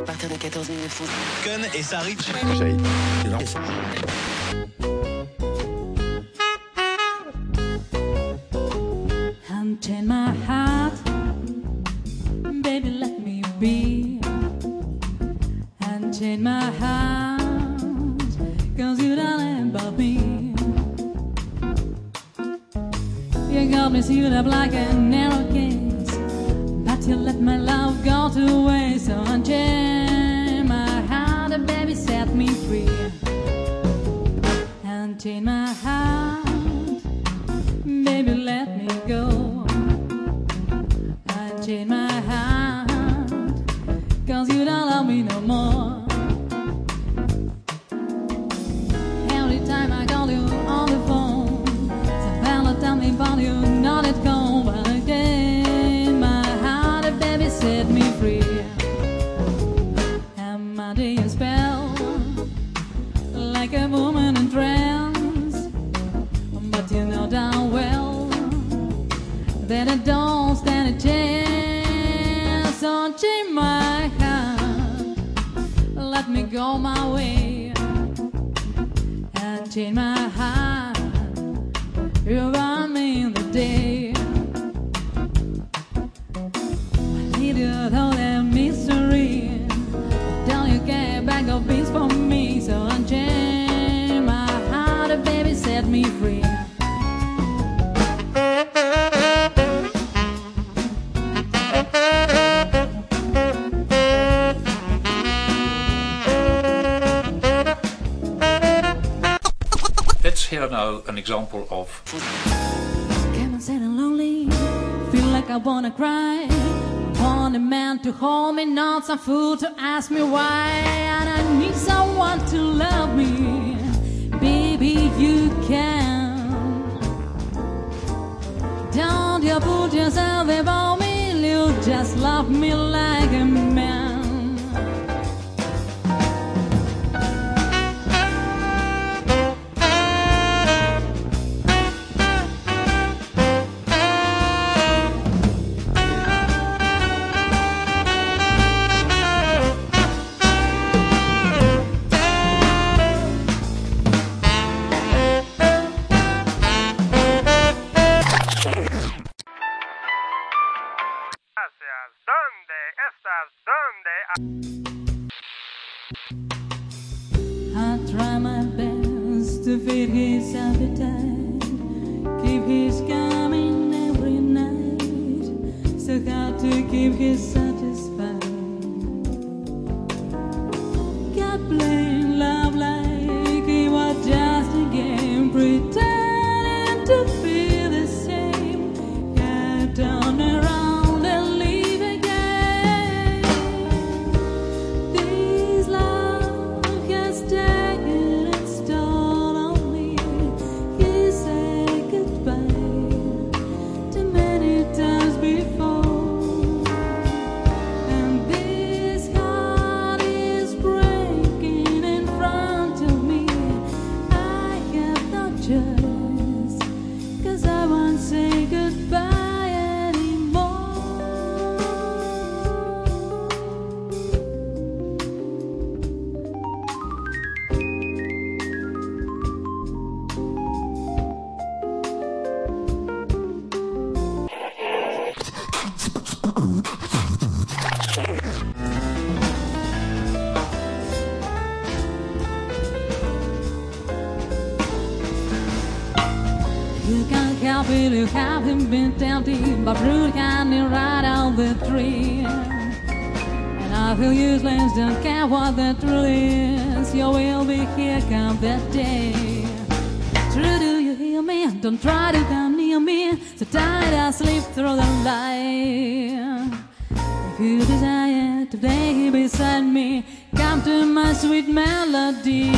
partir de 14 minutes. Kun et Sarich. Unchain my heart, baby, let me be. Unchain my heart, 'cause you don't know about me. You got me sealed up like a narrow case, but you let my love go to waste. So unchain my heart, and baby, set me free. Unchain my heart, baby, let me go. Unchain my heart, 'cause you don't love me no more. Every time I call you on the phone, sometimes I tell me about you not at home. But again, my heart, baby, set me free. I'm under your spell, like a woman in trance. But you know darn well that I don't stand a chance. So unchain my heart, let me go my way. Unchain my heart, you run me in the day. I need you to hold that mystery. Don't you get back of peace for me. So unchain my heart, baby, set me free. Let's hear now an example of. Came on sad and lonely, feel like I wanna cry. I want a man to hold me, not some fool to ask me why. And I need someone to love me, baby, you can. Don't you put yourself above me, you just love me like a man. I try my best to feed his appetite, keep his coming every night, so hard to keep him satisfied. Kept playing love like it was just a game, pretending to feel the same. Kept on around and leave again. This love has taken its toll on me. He said goodbye too many times before, and this heart is breaking in front of me. I have no choice, 'cause I won't say goodbye anymore. You can't help it, you haven't been tempted by brute candy right out the tree. And I feel useless, don't care what the truth is. You will be here come that day. True, do you hear me? Don't try to come near me, so tight I sleep through the light. If you desire to play beside me, come to my sweet melody.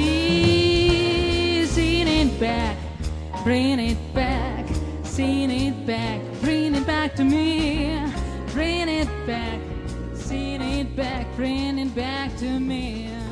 Sing it back, bring it back, sing it back, bring it back to me. Bring it back, sing it back, bring it back to me.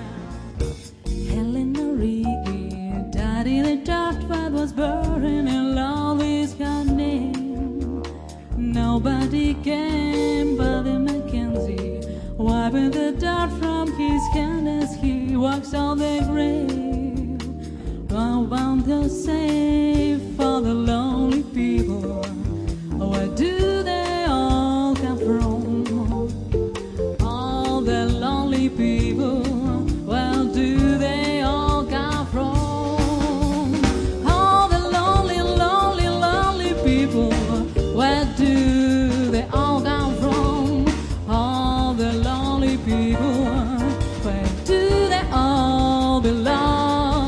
Helena Rigby died in a dark but was burning and love is her name. Nobody came but the Mackenzie wiping the dirt from his hand as he walks on the grave. I want to say for the lonely people, where do they all come from? All the lonely people, where do they all come from? All the lonely, lonely, lonely people, where do they all come from? All the lonely people, where do they all belong?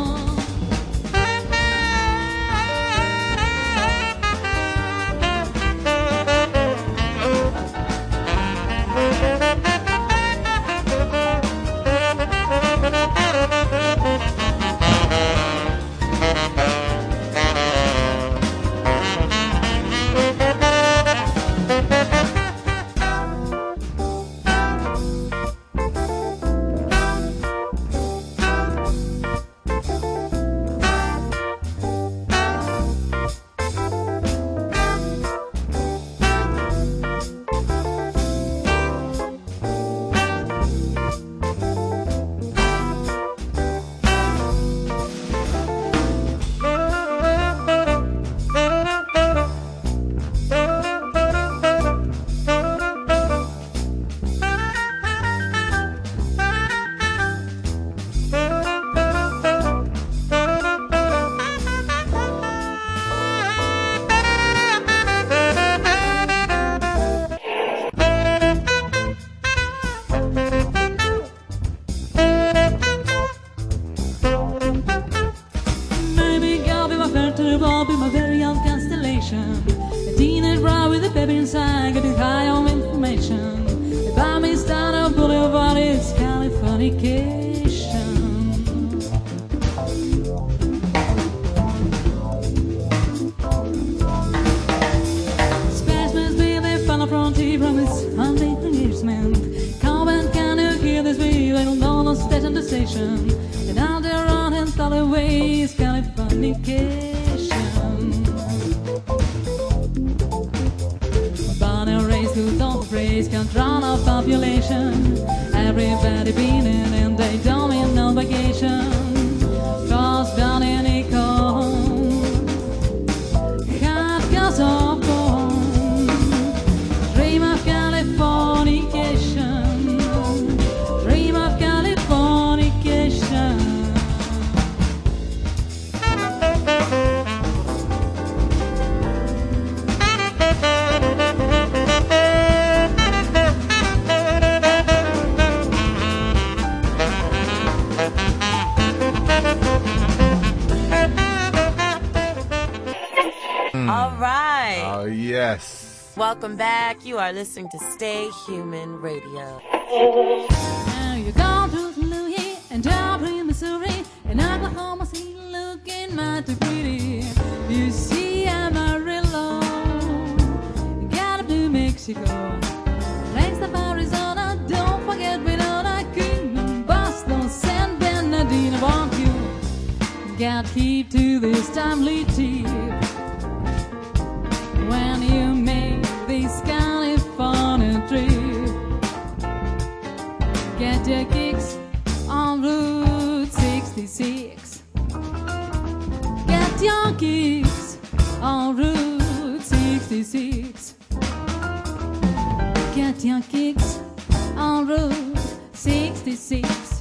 I'll be my very own constellation. A teenage bride with a baby inside, getting high on information. About me, start a boulevard, it's Californication. Spaceman's with a final frontier from his hunting engagement. Comment, can you hear this wave? I don't know no station to station. And out there on and thought away is Californication. Who don't praise can't drown our population. Everybody been in and they don't mean no vacation. Cause down in Econ, hot gas of corn. Dream of Californication. Dream of Californication. All right. Oh, yes. Welcome back. You are listening to Stay Human Radio. Now you go to Louis and Joplin, Missouri, and Oklahoma City looking mighty pretty. You see Amarillo, you got up to Mexico, next up Arizona, don't forget Winona, Kingdom, Boston, San Bernardino. Want you got heap to this timely tip. When you make this California trip, get your kicks on Route 66. Get your kicks on Route 66. Get your kicks on Route 66.